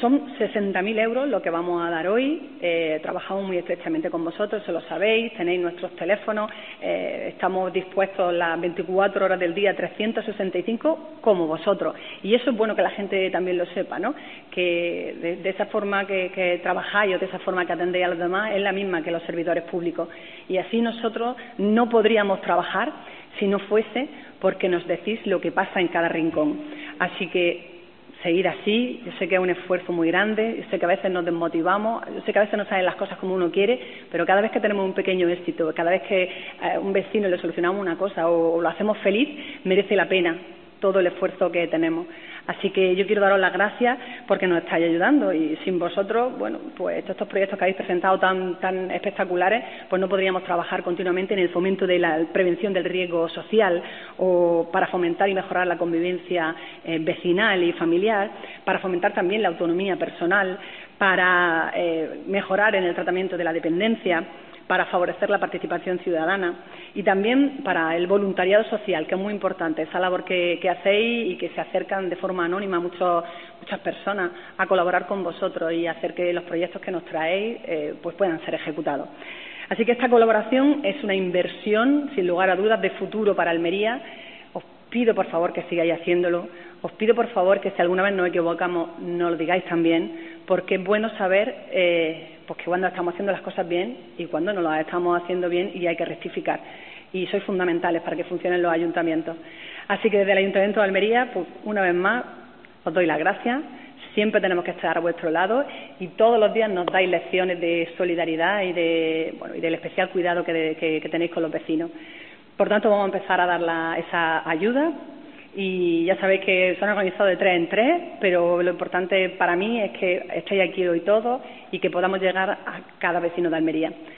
son 60.000 euros lo que vamos a dar hoy. Trabajamos muy estrechamente con vosotros, eso lo sabéis, tenéis nuestros teléfonos, estamos dispuestos las 24 horas del día, 365, como vosotros. Y eso es bueno que la gente también lo sepa, ¿no? Que de esa forma que trabajáis o de esa forma que atendéis a los demás es la misma que los servidores públicos. Y así nosotros no podríamos trabajar si no fuese porque nos decís lo que pasa en cada rincón. Así que seguir así. Yo sé que es un esfuerzo muy grande, yo sé que a veces nos desmotivamos, yo sé que a veces no salen las cosas como uno quiere, pero cada vez que tenemos un pequeño éxito, cada vez que a un vecino le solucionamos una cosa o lo hacemos feliz, merece la pena todo el esfuerzo que tenemos. Así que yo quiero daros las gracias porque nos estáis ayudando y sin vosotros, bueno, pues estos proyectos que habéis presentado tan espectaculares, pues no podríamos trabajar continuamente en el fomento de la prevención del riesgo social o para fomentar y mejorar la convivencia vecinal y familiar, para fomentar también la autonomía personal, para mejorar en el tratamiento de la dependencia, para favorecer la participación ciudadana y también para el voluntariado social, que es muy importante, esa labor que hacéis y que se acercan de forma anónima muchas personas a colaborar con vosotros y hacer que los proyectos que nos traéis pues puedan ser ejecutados. Así que esta colaboración es una inversión, sin lugar a dudas, de futuro para Almería. Os pido, por favor, que sigáis haciéndolo. Os pido, por favor, que si alguna vez nos equivocamos, nos lo digáis también, porque es bueno saber pues que cuando estamos haciendo las cosas bien y cuando no las estamos haciendo bien y hay que rectificar. Y sois fundamentales para que funcionen los ayuntamientos. Así que desde el Ayuntamiento de Almería, pues una vez más, os doy las gracias. Siempre tenemos que estar a vuestro lado y todos los días nos dais lecciones de solidaridad y del especial cuidado que tenéis con los vecinos. Por tanto, vamos a empezar a dar esa ayuda. Y ya sabéis que son organizados de 3 en 3, pero lo importante para mí es que estéis aquí hoy todos y que podamos llegar a cada vecino de Almería.